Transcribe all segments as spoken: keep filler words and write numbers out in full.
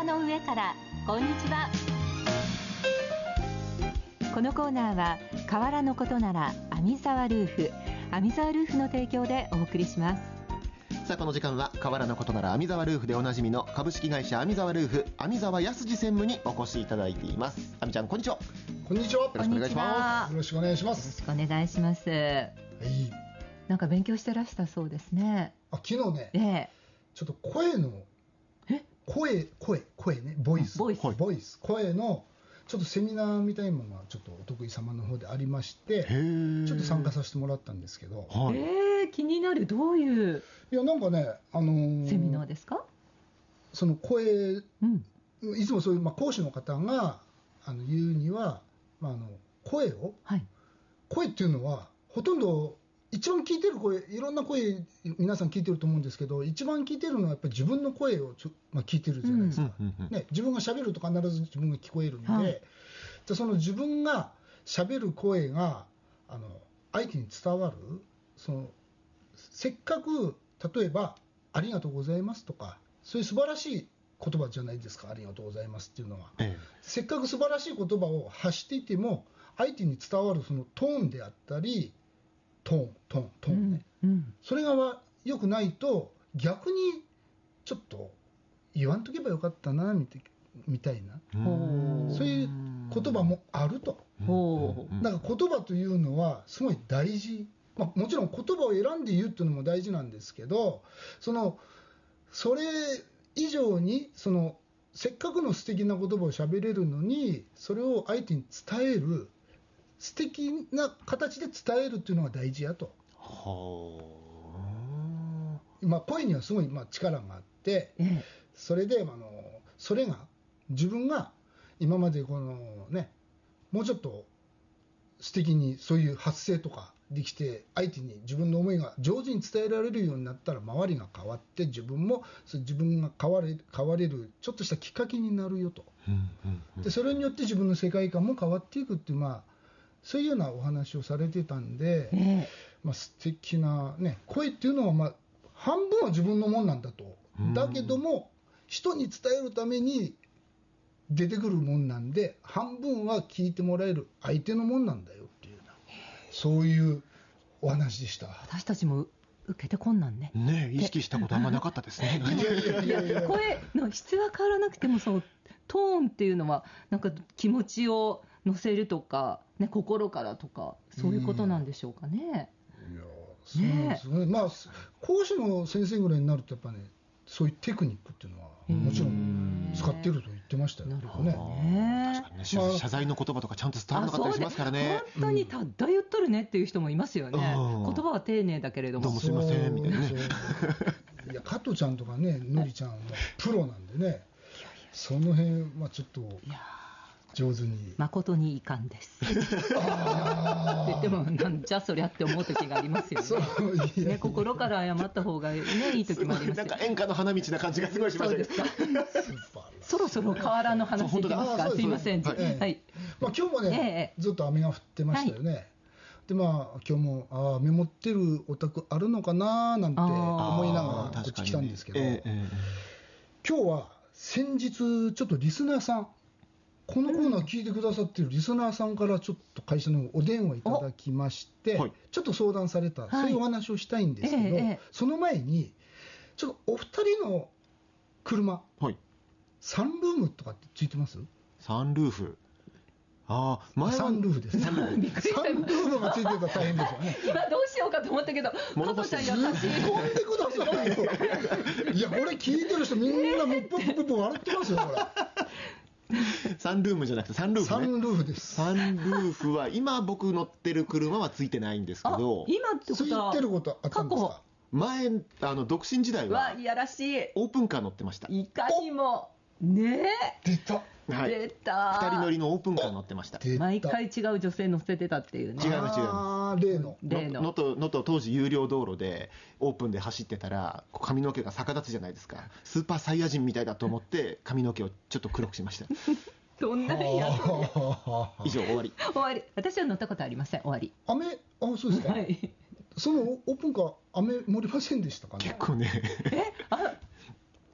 瓦の上からこんにちは。このコーナーは瓦のことなら網沢ルーフ網沢ルーフの提供でお送りします。 さあこの時間は瓦のことなら網沢ルーフでおなじみの株式会社網沢ルーフ網沢康二専務にお越しいただいています。網ちゃんこんにちは。 こんにちは。 よろしくお願いします。 よろしくお願いしまよろす。 しくお願いします。 はい。 なんか勉強してらしたそうですね。 あ、昨日ね、 ええ、 ちょっと声のえ声声声ねボイスボイス、 はい、ボイス声のちょっとセミナーみたいなものがちょっとお得意様の方でありまして、ちょっと参加させてもらったんですけど、 はい、 えー、気になる。どういういやなんかね、あのー、 セミナーですか？ その声、 うん、 いつもそういう、まあ、講師の方があの言うには、まあ、あの声を、 はい、 声っていうのはほとんど一番聞いてる声、いろんな声皆さん聞いてると思うんですけど、一番聞いてるのはやっぱり自分の声をちょ、まあ、聞いてるじゃないですか、 うんうんうん、 ね、自分が喋ると必ず自分が聞こえるんで、はい、でその自分が喋る声があの相手に伝わる、そのせっかく例えばありがとうございますとか、そういう素晴らしい言葉じゃないですか、ありがとうございますっていうのは、ええ、せっかく素晴らしい言葉を発していても相手に伝わるそのトーンであったり、トーントーントーンね、うんうん、それが良くないと逆にちょっと言わんとけばよかったなみたいな、そういう言葉もあると。だから言葉というのはすごい大事、まあ、もちろん言葉を選んで言うっていうのも大事なんですけど、そのそれ以上にそのせっかくの素敵な言葉を喋れるのに、それを相手に伝える、素敵な形で伝えるっていうのが大事やと。はあ、まあ、声にはすごいまあ力があって、ええ、それであのそれが自分が今までこのね、もうちょっと素敵にそういう発声とかできて、相手に自分の思いが上手に伝えられるようになったら、周りが変わって自分も自分が変われ、変われるちょっとしたきっかけになるよと、うんうんうん、でそれによって自分の世界観も変わっていくっていう、まあそういうようなお話をされてたんで、えーまあ、素敵な、ね、声っていうのは、まあ、半分は自分のもんなんだと。だけども人に伝えるために出てくるもんなんで、半分は聞いてもらえる相手のもんなんだよっていうような、そういうお話でした。 私たちも受けてこんなんね。 ねえ、意識したことあんまなかったですね。 いやいやいやいや声の質は変わらなくても、そのトーンっていうのはなんか気持ちを乗せるとか、ね、心からとかそういうことなんでしょうかね。 いやそうですね、まあ、講師の先生ぐらいになるとやっぱね、そういうテクニックっていうのはもちろん使ってると言ってましたよね。なるほどね。 確かにね、まあ、謝罪の言葉とかちゃんと伝わらなかったりしますからね。 本当にただ言っとるねっていう人もいますよね、うん、言葉は丁寧だけれども、 どうもすいませんみたいなね。 いや加藤ちゃんとかね、のりちゃんはプロなんでね、いやいやその辺はちょっと上手に、 誠に遺憾ですあって言ってもなんじゃそりゃって思う時がありますよ ね, そういやいやね、心から謝った方が、ね、いい時もありますよ。 なんか演歌の花道な感じがすごいしましたけど。 そろそろ河原の話いきますか。すいません、はいはい、 まあ、今日もね、ええ、ずっと雨が降ってましたよね、はい、でまあ、今日もあ雨持ってるお宅あるのかななんて思いながらこっち来たんですけど、ええ、今日は先日ちょっとリスナーさん、このコーナー聞いてくださっているリスナーさんからちょっと会社のお電話いただきまして、はい、ちょっと相談された、はい、そういうお話をしたいんですけど、ええ、その前にちょっとお二人の車、はい、サンルームとかってついてます？ サンルーフ、ああ、前はサンルーフです。サンルーフがついてたら大変ですよね。 今どうしようかと思ったけど、加藤ちゃん優しい。 飛んでくださいよ。いや、これ聞いてる人みんなムップップップ笑ってますよ、これ。 サンルームじゃなくてサンルーフね。 サンルーフです。 サンルーフは今僕乗ってる車はついてないんですけど、 今ってことはついてることあったんですか？ 前あの独身時代はやらしいオープンカー乗ってました。 いかにもねえ、 出た、 はい、 出た、 ふたり乗りのオープンカー乗ってました。 毎回違う女性乗せてたっていうね。 違います違います。 例の例ののとのと当時有料道路でオープンで走ってたら髪の毛が逆立つじゃないですか。スーパーサイヤ人みたいだと思って髪の毛をちょっと黒くしましたどんなんや以上終わり終わり。私は乗ったことありません。終わり。 雨、あ、そうですか、はい、そのオープンカー雨盛りませんでしたかね。 結構ねえあ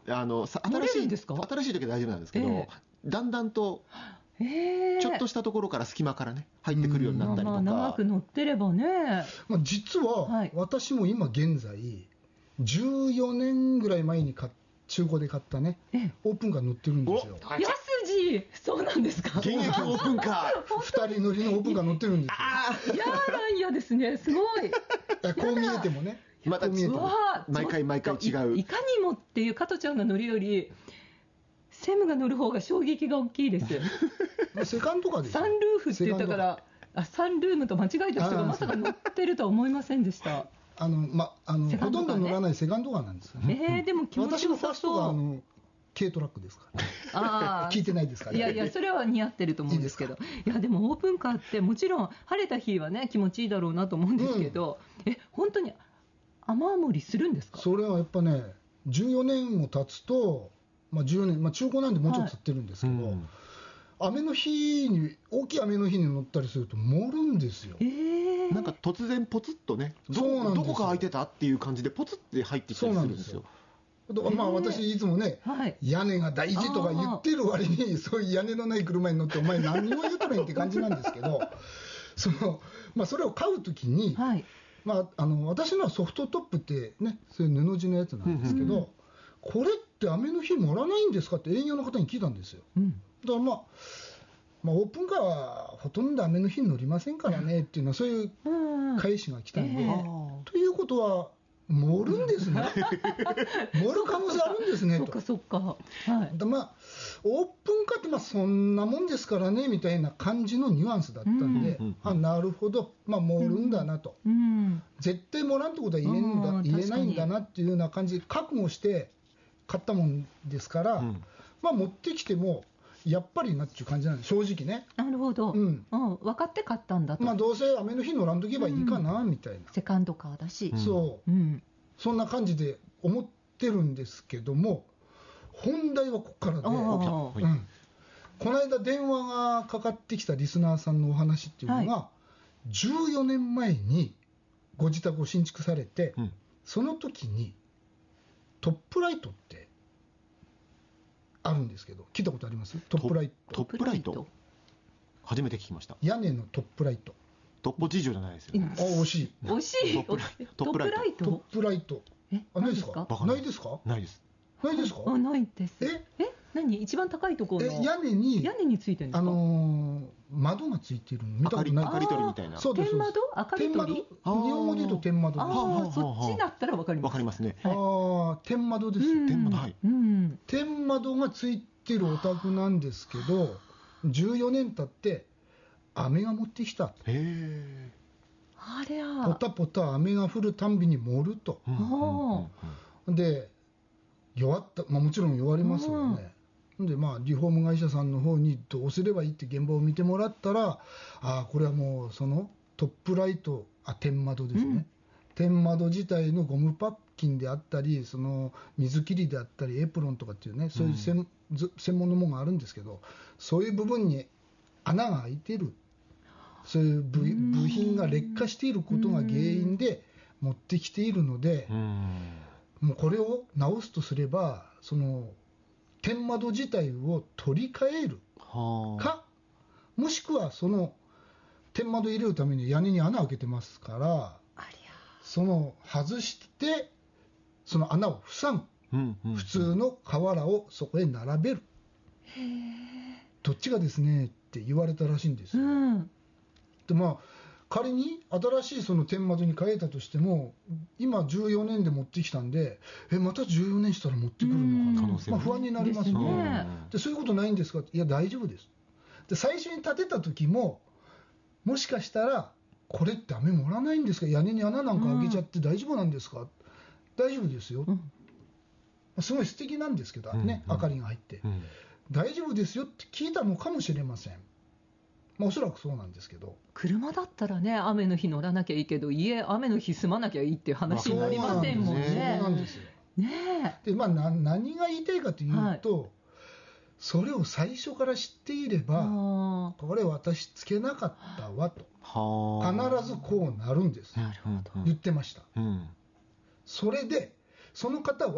あのさ乗れ新しいるんですか？ 新しい時は大丈夫なんですけど、 えだんだんとえー、 ちょっとしたところから隙間からね入ってくるようになったりとか、 まあまあ長く乗ってればね。 まあ、実ははい私も今現在じゅうよねんぐらい前に買っ中古で買ったねええオープンカー乗ってるんですよ。 安次、そうなんですか。 現役オープンカーふたり乗りのオープンカー乗ってるんですよ。 あいやーなんやですね、すごい。 こう見えてもね、 またこう見えてもうわー毎回毎回違ういいかにもっていう加トちゃんが乗るよりセムが乗る方が衝撃が大きいです。 まあセカンドカーですよ。 サンルーフって言ったからあサンルームと間違えた人あーがまさか乗ってるとは思いませんでした。 あの、ま、あのセカンドカーねほとんど乗らないセカンドカーなんですよね。 えー、でも気持ちよさ私のファーストがあそう。 の軽トラックですから、 あ聞いてないですから、 いやいや、それは似合ってると思うんですけど、いやでもオープンカーってもちろん晴れた日はね気持ちいいだろうなと思うんですけど、え本当に雨漏りするんですか？ それはやっぱね、じゅうよねんも経つと、まあ、じゅうよねん、まあ、中古なんでもうちょっと経ってるんですけど、 うん雨の日に、大きい雨の日に乗ったりすると、盛るんですよ。 えー、 なんか突然ポツッとね、どそうなんですよこどこか空いてたっていう感じでポツって入ってきたりするんですよ。 だからまあへー私、いつもね、 はい屋根が大事とか言ってる割に、そういう屋根のない車に乗って、お前、何を言うとるんやって感じなんですけど、そのまあ、それを買うときに、 はいまあ、あの私のはソフトトップってね、そういう布地のやつなんですけど、 うんうんこれって雨の日盛らないんですかって営業の方に聞いたんですよ。 うんだからまあ、まあ、オープンカーはほとんど雨の日に乗りませんからねっていうのは、そういううん返しが来たんで、 ええということは、盛るんですね、盛る可能性あるんですねとそっか。そっかはいでまあ、オープンカーってまあそんなもんですからねみたいな感じのニュアンスだったんで、 うんうんうんあなるほど、まあ、盛るんだなと、 うん絶対盛らんってことは言えんだうん言えないんだ確かなっていうような感じで覚悟して買ったもんですから、 うんまあ、持ってきてもやっぱりなっていう感じなんです、正直ね。 なるほど、 ううんん分かって買ったんだと、 まあ、どうせ雨の日乗らんとけばいいかなみたいな、 セカンドカーだし、 うんそううんそんな感じで思ってるんですけども、本題はここからで、 ああはいうん、この間電話がかかってきたリスナーさんのお話っていうのが、じゅうよねんまえにご自宅を新築されて、 うんその時にトップライトってあるんですけど、聞いたことあります？トップライト、 トップライト初めて聞きました。 屋根のトップライト。 トッポ事情じゃないですよね。 あ、惜しい。 惜しいトップライトトップライトットプライト。 えあ、ないですか？ わかんなないいですか？ ないです。 ないですか？ あないですええ何一番高いところのえ、屋根に屋根についてるんですか？ あのー窓がついてるの見たことない明かり取りみたいな。 そうです天窓明かり天窓、 取り日本語で言うと天窓です。 あはあはああそっちだったらわかりますわかりますね。 あー天窓ですよ、 うん天窓はいうん天窓がついてるお宅なんですけど、じゅうよねん経って雨が持ってきた、 へえ。 ありゃポタポタ雨が降るたんびに盛ると、 うんうんうんうんで弱った、まあ、もちろん弱りますよね、でまあ、リフォーム会社さんの方にどうすればいいって現場を見てもらったら、ああこれはもうそのトップライト、あ天窓ですね、 うん天窓自体のゴムパッキンであったり、その水切りであったりエプロンとかっていうね、そういう専,、ず専門のものがあるんですけど、そういう部分に穴が開いてる、そういう部うん部品が劣化していることが原因で持ってきているので、 うんもうこれを直すとすれば、その天窓自体を取り替えるはあ。 か、もしくはその天窓入れるために屋根に穴開けてますから、 ありその外してその穴を塞ぐ、 うんうん普通の瓦をそこへ並べる、 ゃへどっちがですねって言われたらしいんですえうよ。 んでまあ仮に新しいその天窓に変えたとしても、今じゅうよねんで持ってきたんで、えまたじゅうよねんしたら持ってくるのかな、 可能性もねまあ、不安になりますよですね。 ねでそういうことないんですか、いや大丈夫です。で最初に建てた時も、もしかしたらこれって雨盛らないんですか、屋根に穴なんか開けちゃって大丈夫なんですか、大丈夫ですよ、 うんすごい素敵なんですけどね、 うんうん明かりが入って、 うん大丈夫ですよって聞いたのかもしれません、まあ、おそらくそうなんですけど、 車だったらね雨の日乗らなきゃいいけど家雨の日住まなきゃいいっていう話になりませんもんそうねなんですよ。 ねでまあ、な何が言いたいかというと、それを最初から知っていれえば、 あこれ私つけなかったわと、 はあ。 必ずこうなるんです、 なるほど言ってました。 うんそれでその方は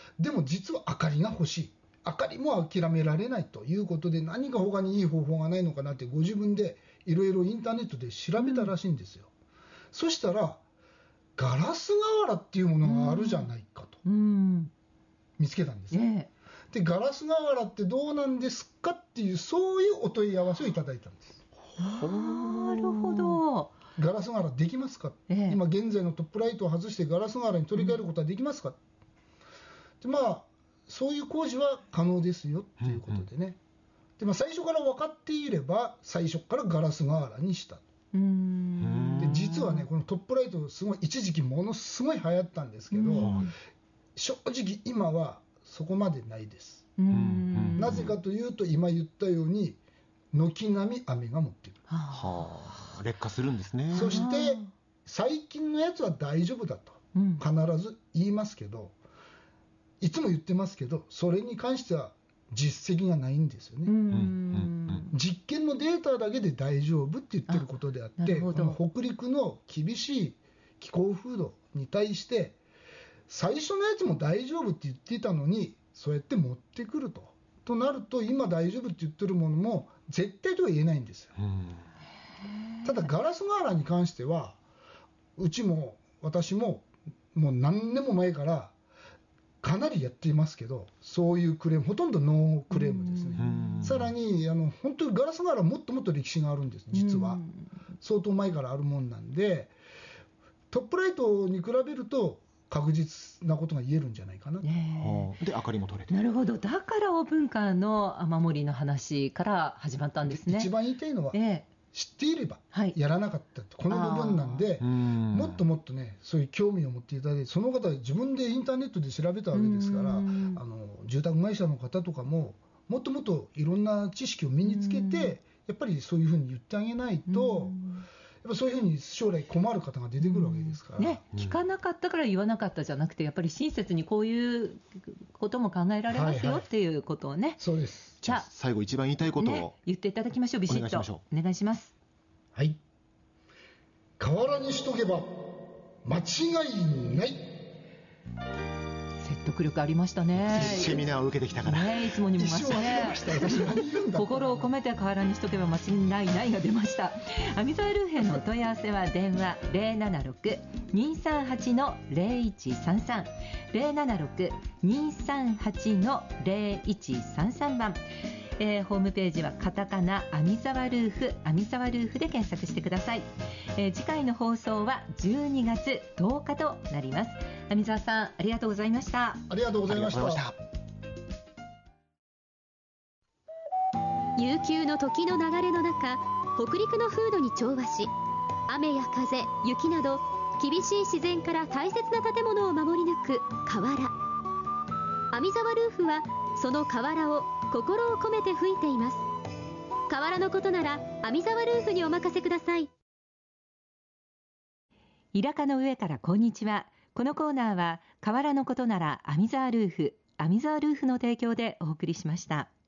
でも実は明かりが欲しい、明かりも諦められないということで、何か他にいい方法がないのかなってご自分でいろいろインターネットで調べたらしいんですよ、うん、そしたらガラス瓦っていうものがあるじゃないかと、うん、見つけたんですね、えー、でガラス瓦ってどうなんですかっていう、そういうお問い合わせをいただいたんです。 なるほど。 ガラス瓦できますか、えー、今現在のトップライトを外してガラス瓦に取り替えることはできますか、うん、でまあそういう工事は可能ですよということでね、うんうん、でまあ、最初から分かっていれば最初からガラス瓦にした。うーんで実はね、このトップライトすごい一時期ものすごい流行ったんですけど、正直今はそこまでないです。うーんなぜかというと、今言ったように軒並み雨が持っている、 はあ、劣化するんですね。 そして最近のやつは大丈夫だと必ず言いますけど、いつも言ってますけど、それに関しては実績がないんですよね。うん、実験のデータだけで大丈夫って言ってることであって、この北陸の厳しい気候風土に対して最初のやつも大丈夫って言っていたのに、そうやって持ってくるととなると、今大丈夫って言ってるものも絶対とは言えないんですよ。ただガラス瓦に関しては、うちも私ももう何年も前からかなりやっていますけど、そういうクレームほとんどノークレームですね。さらにあの本当にガラス瓦はもっともっと歴史があるんです。実は相当前からあるもんなんで、トップライトに比べると確実なことが言えるんじゃないかな、 ね、で明かりも取れて。 なるほど。だからオープンカーの雨漏りの話から始まったんですね。 一番言いたいのは、えー知っていればやらなかったってこの部分なんで、もっともっとね、そういう興味を持っていただいて、その方自分でインターネットで調べたわけですから、あの住宅会社の方とかももっともっといろんな知識を身につけて、やっぱりそういうふうに言ってあげないと、やっぱそういうふうに将来困る方が出てくるわけですから、 ね、聞かなかったから言わなかったじゃなくて、やっぱり親切にこういうことも考えられますよ、はいはい、っていうことをね。 そうです。 じゃあ最後一番言いたいことを、ね、 言っていただきましょう。ビシッとお願いします。 はい、瓦にしとけば間違いない。 説得力ありましたね。 セミナーを受けてきたから、 ね、いつもにも増してね心を込めて瓦にしとけば間違いないが出ました。網沢ルーヘンのお問い合わせは電話 ゼロななろく にーさんはち ゼロいちさんさん ゼロななろく にーさんはち ゼロいちさんさん 番、えー、ホームページはカタカナ網沢ルーフ網沢ルーフで検索してください。えー、次回の放送はじゅうにがつとおかとなります。網沢さん、ありがとうございました。 ありがとうございました。 悠久の時の流れの中、北陸の風土に調和し、雨や風、雪など厳しい自然から大切な建物を守り抜く瓦。網沢ルーフはその瓦を心を込めて吹いています。瓦のことなら網沢ルーフにお任せください。 イラカの上からこんにちは。このコーナーは瓦のことなら網沢ルーフ網沢ルーフの提供でお送りしました。